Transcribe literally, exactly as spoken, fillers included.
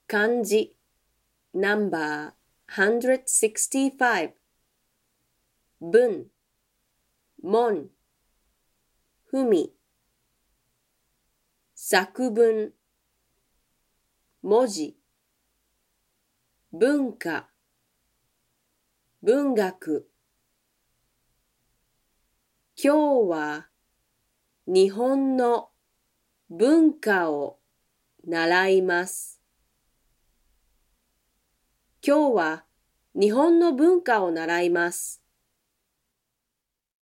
漢字 ナンバーひゃくろくじゅうご文門文作文文字文化文学今日は日本の文化を習います。今日は日本の文化を習います。